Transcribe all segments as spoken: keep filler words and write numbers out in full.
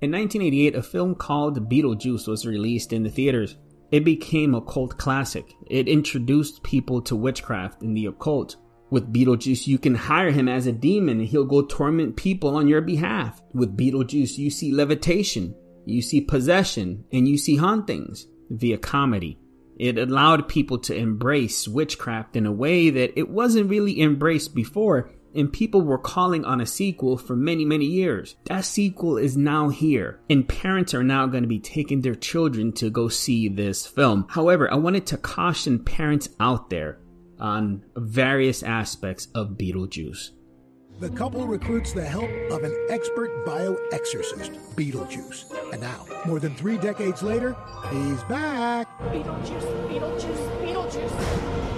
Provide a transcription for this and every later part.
In nineteen eighty-eight, a film called Beetlejuice was released in the theaters. It became a cult classic. It introduced people to witchcraft and the occult. With Beetlejuice, you can hire him as a demon and he'll go torment people on your behalf. With Beetlejuice, you see levitation, you see possession, and you see hauntings via comedy. It allowed people to embrace witchcraft in a way that it wasn't really embraced before, and people were calling on a sequel for many, many years. That sequel is now here, and parents are now going to be taking their children to go see this film. However, I wanted to caution parents out there on various aspects of Beetlejuice. The couple recruits the help of an expert bioexorcist, Beetlejuice. And now, more than three decades later, he's back. Beetlejuice, Beetlejuice, Beetlejuice.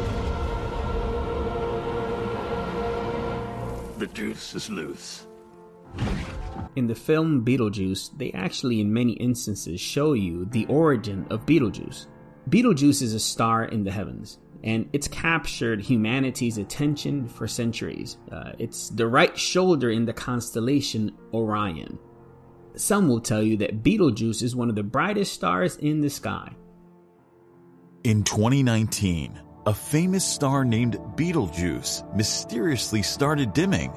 The juice is loose. In the film Beetlejuice, they actually in many instances show you the origin of Beetlejuice. Beetlejuice is a star in the heavens, and it's captured humanity's attention for centuries. Uh, it's the right shoulder in the constellation Orion. Some will tell you that Beetlejuice is one of the brightest stars in the sky. In twenty nineteen, a famous star named Betelgeuse mysteriously started dimming.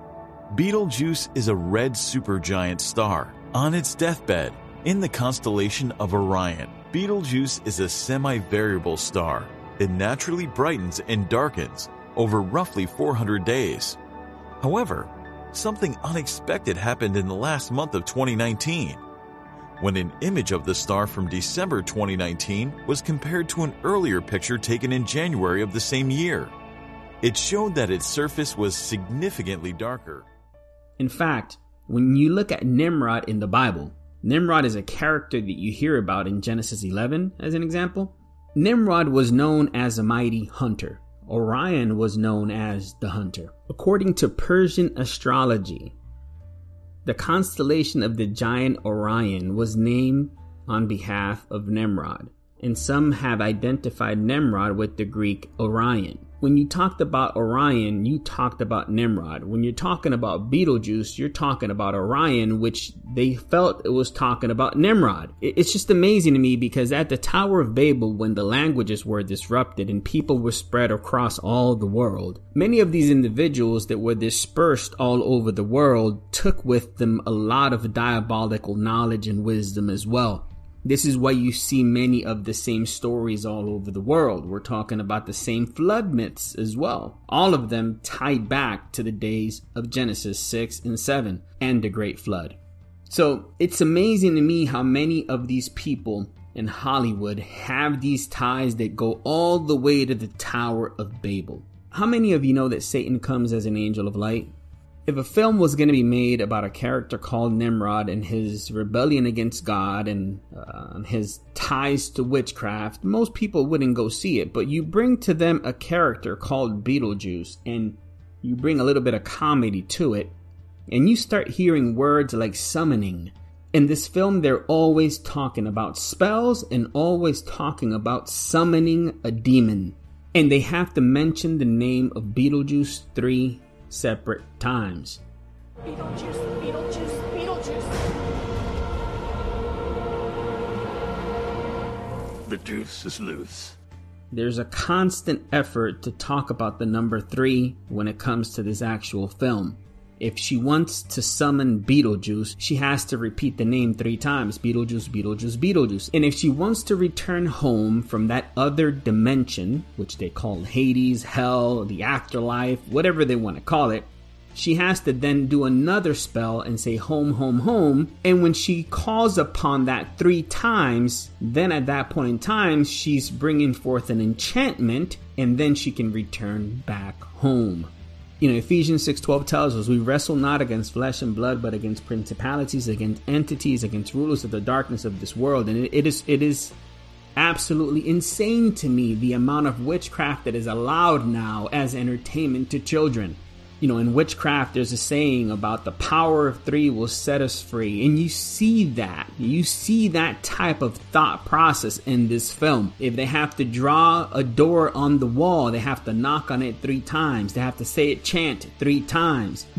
Betelgeuse is a red supergiant star on its deathbed in the constellation of Orion. Betelgeuse is a semi-variable star. It naturally brightens and darkens over roughly four hundred days. However, something unexpected happened in the last month of twenty nineteen, when an image of the star from December twenty nineteen was compared to an earlier picture taken in January of the same year. It showed that its surface was significantly darker. In fact, when you look at Nimrod in the Bible, Nimrod is a character that you hear about in Genesis eleven as an example. Nimrod was known as a mighty hunter. Orion was known as the hunter. According to Persian astrology, the constellation of the giant Orion was named on behalf of Nimrod, and some have identified Nimrod with the Greek Orion. When you talked about Orion, you talked about Nimrod. When you're talking about Beetlejuice, you're talking about Orion, which they felt it was talking about Nimrod. It's just amazing to me because at the Tower of Babel, when the languages were disrupted and people were spread across all the world, many of these individuals that were dispersed all over the world took with them a lot of diabolical knowledge and wisdom as well. This is why you see many of the same stories all over the world. We're talking about the same flood myths as well. All of them tied back to the days of Genesis six and seven and the Great Flood. So it's amazing to me how many of these people in Hollywood have these ties that go all the way to the Tower of Babel. How many of you know that Satan comes as an angel of light? If a film was going to be made about a character called Nimrod and his rebellion against God and uh, his ties to witchcraft, most people wouldn't go see it. But you bring to them a character called Beetlejuice and you bring a little bit of comedy to it, and you start hearing words like summoning. In this film, they're always talking about spells and always talking about summoning a demon. And they have to mention the name of Beetlejuice three separate times. Beetlejuice, Beetlejuice, Beetlejuice. The juice is loose. There's a constant effort to talk about the number three when it comes to this actual film. If she wants to summon Beetlejuice, she has to repeat the name three times. Beetlejuice, Beetlejuice, Beetlejuice. And if she wants to return home from that other dimension, which they call Hades, Hell, the afterlife, whatever they want to call it, she has to then do another spell and say home, home, home. And when she calls upon that three times, then at that point in time, she's bringing forth an enchantment, and then she can return back home. You know, Ephesians six twelve tells us we wrestle not against flesh and blood, but against principalities, against entities, against rulers of the darkness of this world. And it, it is it is absolutely insane to me the amount of witchcraft that is allowed now as entertainment to children. You know, in witchcraft, there's a saying about the power of three will set us free. And you see that. You see that type of thought process in this film. If they have to draw a door on the wall, they have to knock on it three times. They have to say it chant three times. This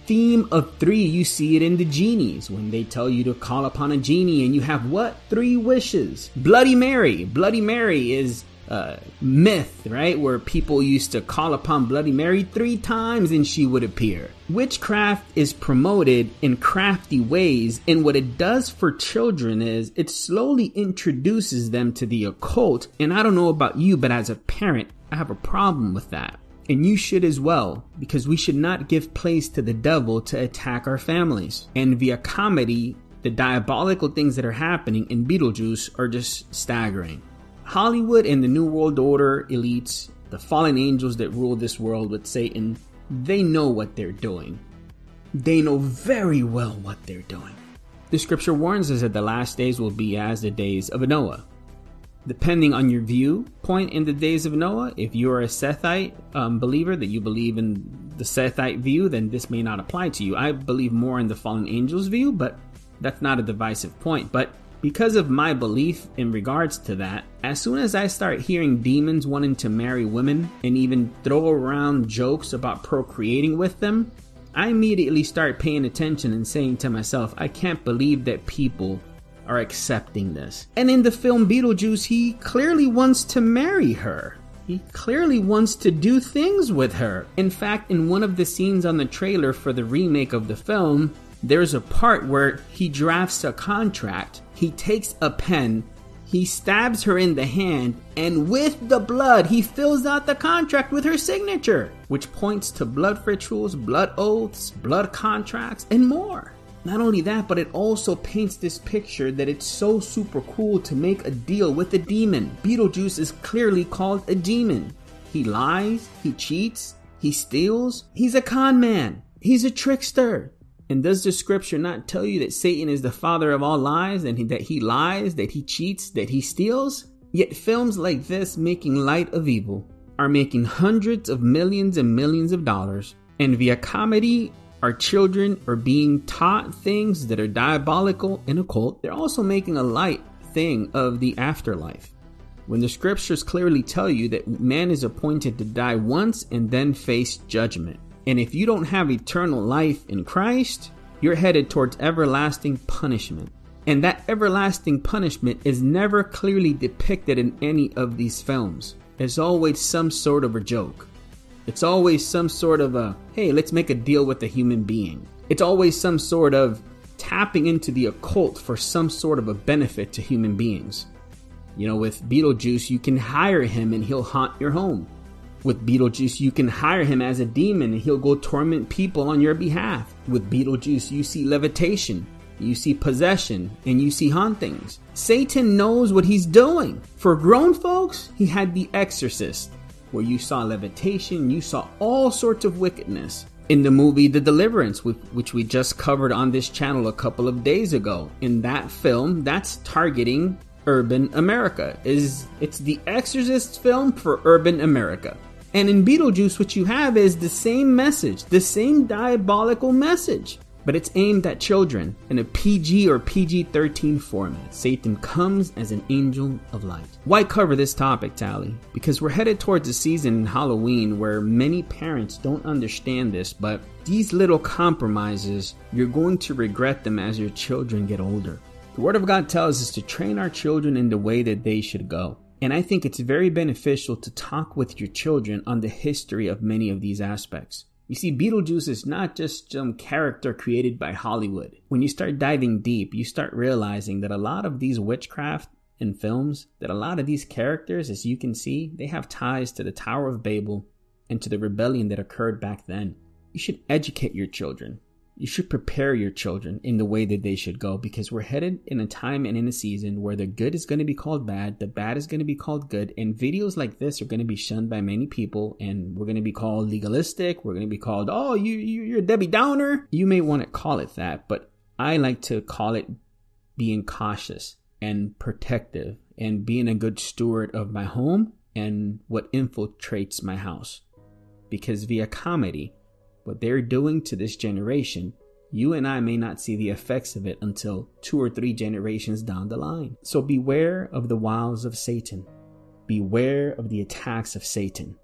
theme of three, you see it in the genies when they tell you to call upon a genie and you have what? Three wishes. Bloody Mary. Bloody Mary is uh, myth, right? Where people used to call upon Bloody Mary three times and she would appear. Witchcraft is promoted in crafty ways, and what it does for children is it slowly introduces them to the occult. And I don't know about you, but as a parent, I have a problem with that. And you should as well, because we should not give place to the devil to attack our families. And via comedy, the diabolical things that are happening in Beetlejuice are just staggering. Hollywood and the New World Order elites, the fallen angels that rule this world with Satan, they know what they're doing. They know very well what they're doing. The scripture warns us that the last days will be as the days of Noah. Depending on your viewpoint in the days of Noah, if you're a Sethite um, believer, that you believe in the Sethite view, then this may not apply to you. I believe more in the fallen angels view, but that's not a divisive point. But because of my belief in regards to that, as soon as I start hearing demons wanting to marry women and even throw around jokes about procreating with them, I immediately start paying attention and saying to myself, I can't believe that people are accepting this. And in the film Beetlejuice, he clearly wants to marry her. He clearly wants to do things with her. In fact, in one of the scenes on the trailer for the remake of the film, there's a part where he drafts a contract. He takes a pen, he stabs her in the hand, and with the blood, he fills out the contract with her signature, which points to blood rituals, blood oaths, blood contracts, and more. Not only that, but it also paints this picture that it's so super cool to make a deal with a demon. Beetlejuice is clearly called a demon. He lies, he cheats, he steals. He's a con man. He's a trickster. And does the scripture not tell you that Satan is the father of all lies, and that he lies, that he cheats, that he steals? Yet films like this, making light of evil, are making hundreds of millions and millions of dollars. And via comedy, our children are being taught things that are diabolical and occult. They're also making a light thing of the afterlife, when the scriptures clearly tell you that man is appointed to die once and then face judgment. And if you don't have eternal life in Christ, you're headed towards everlasting punishment. And that everlasting punishment is never clearly depicted in any of these films. It's always some sort of a joke. It's always some sort of a, hey, let's make a deal with a human being. It's always some sort of tapping into the occult for some sort of a benefit to human beings. You know, with Beetlejuice, you can hire him and he'll haunt your home. With Beetlejuice, you can hire him as a demon and he'll go torment people on your behalf. With Beetlejuice, you see levitation, you see possession, and you see hauntings. Satan knows what he's doing. For grown folks, he had The Exorcist, where you saw levitation, you saw all sorts of wickedness. In the movie The Deliverance, which we just covered on this channel a couple of days ago, in that film, that's targeting urban America. Is It's the Exorcist film for urban America. And in Beetlejuice, what you have is the same message, the same diabolical message, but it's aimed at children in a P G or P G thirteen format. Satan comes as an angel of light. Why cover this topic, Tally? Because we're headed towards a season in Halloween where many parents don't understand this, but these little compromises, you're going to regret them as your children get older. The Word of God tells us to train our children in the way that they should go. And I think it's very beneficial to talk with your children on the history of many of these aspects. You see, Beetlejuice is not just some character created by Hollywood. When you start diving deep, you start realizing that a lot of these witchcraft in films, that a lot of these characters, as you can see, they have ties to the Tower of Babel and to the rebellion that occurred back then. You should educate your children. You should prepare your children in the way that they should go, because we're headed in a time and in a season where the good is going to be called bad, the bad is going to be called good, and videos like this are going to be shunned by many people, and we're going to be called legalistic, we're going to be called, oh, you, you, you're a Debbie Downer. You may want to call it that, but I like to call it being cautious and protective and being a good steward of my home and what infiltrates my house. Because via comedy, what they're doing to this generation, you and I may not see the effects of it until two or three generations down the line. So beware of the wiles of Satan. Beware of the attacks of Satan.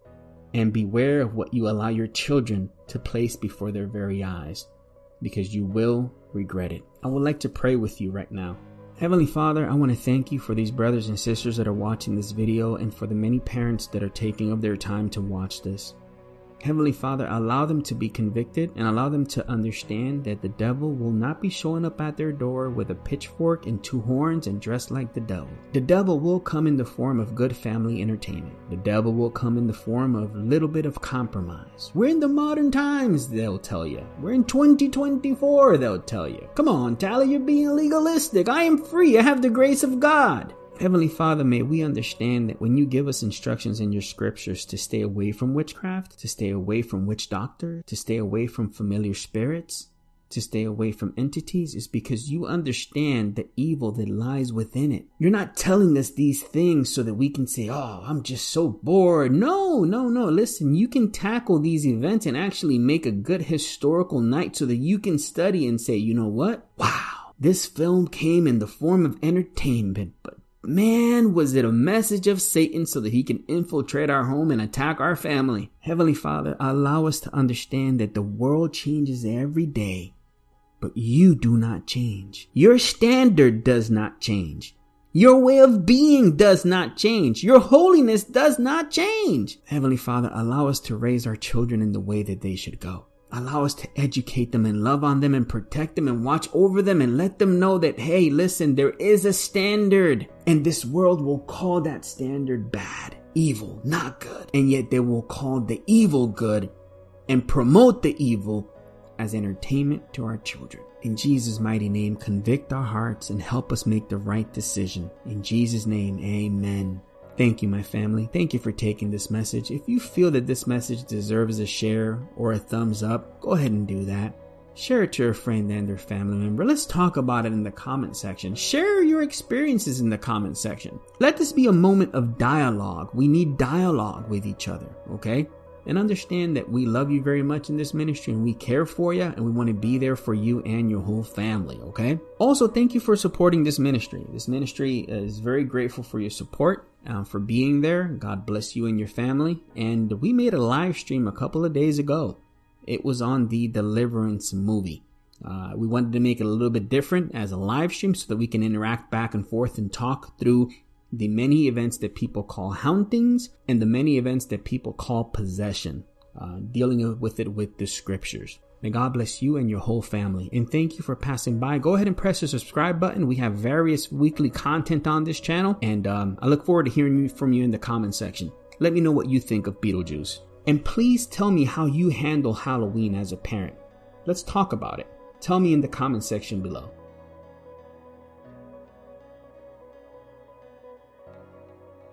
And beware of what you allow your children to place before their very eyes, because you will regret it. I would like to pray with you right now. Heavenly Father, I want to thank you for these brothers and sisters that are watching this video and for the many parents that are taking of their time to watch this. Heavenly Father, allow them to be convicted and allow them to understand that the devil will not be showing up at their door with a pitchfork and two horns and dressed like the devil. The devil will come in the form of good family entertainment. The devil will come in the form of a little bit of compromise. We're in the modern times, they'll tell you. We're in twenty twenty-four, they'll tell you. Come on, Tally, you're being legalistic. I am free. I have the grace of God. Heavenly Father, may we understand that when you give us instructions in your scriptures to stay away from witchcraft, to stay away from witch doctor, to stay away from familiar spirits, to stay away from entities, is because you understand the evil that lies within it. You're not telling us these things so that we can say, oh, I'm just so bored. No, no, no. Listen, you can tackle these events and actually make a good historical night so that you can study and say, you know what? Wow, this film came in the form of entertainment, but man, was it a message of Satan so that he can infiltrate our home and attack our family. Heavenly Father, allow us to understand that the world changes every day, but you do not change. Your standard does not change. Your way of being does not change. Your holiness does not change. Heavenly Father, allow us to raise our children in the way that they should go. Allow us to educate them and love on them and protect them and watch over them and let them know that, hey, listen, there is a standard, and this world will call that standard bad, evil, not good. And yet they will call the evil good and promote the evil as entertainment to our children. In Jesus' mighty name, convict our hearts and help us make the right decision. In Jesus' name, amen. Thank you, my family. Thank you for taking this message. If you feel that this message deserves a share or a thumbs up, go ahead and do that. Share it to your friend and their family member. Let's talk about it in the comment section. Share your experiences in the comment section. Let this be a moment of dialogue. We need dialogue with each other, okay? And understand that we love you very much in this ministry and we care for you and we want to be there for you and your whole family, okay? Also, thank you for supporting this ministry. This ministry is very grateful for your support, uh, for being there. God bless you and your family. And we made a live stream a couple of days ago. It was on the Deliverance movie. Uh, we wanted to make it a little bit different as a live stream so that we can interact back and forth and talk through the many events that people call hauntings and the many events that people call possession, uh, dealing with it with the scriptures. May God bless you and your whole family. And thank you for passing by. Go ahead and press the subscribe button. We have various weekly content on this channel. And um, I look forward to hearing from you in the comment section. Let me know what you think of Beetlejuice. And please tell me how you handle Halloween as a parent. Let's talk about it. Tell me in the comment section below.